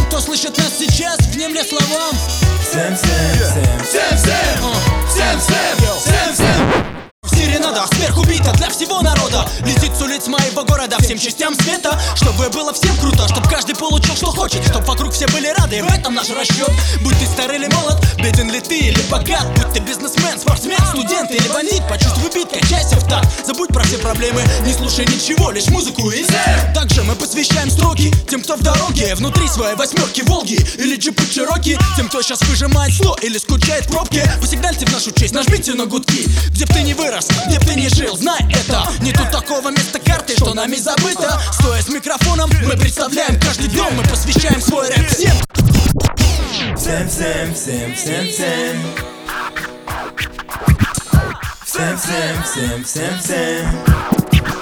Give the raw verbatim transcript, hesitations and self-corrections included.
Всем, кто слышит нас сейчас, внемля словам. Всем, всем, всем, всем, всем, всем, всем, всем, всем. В серенадах сверху бита для всего народа летит с улиц моего города всем частям света. Чтобы было всем круто, чтоб каждый получил, что хочет, чтоб вокруг все были рады, в этом наш расчет. Будь ты старый или молод, беден ли ты или богат, будь ты бизнесмен, спортсмен, студент или бандит, почувствуй бит, качайся в такт. Забудь про все проблемы, не слушай ничего, лишь музыку и все. Также мы посвящаем строки тем, кто в дороге, внутри своей восьмерки Волги или джипы Чироки. Тем, кто сейчас выжимает сто или скучает в пробке, вы сигнальте в нашу честь, нажмите на гудки. Где б ты не вырос, где б ты не жил, знай это. Нету такого места карты, что нами забыто. Стоя с микрофоном, мы представляем каждый дом, мы посвящаем свой рэп всем. Всем, всем, всем, всем, всем. Всем, всем, всем, всем, всем.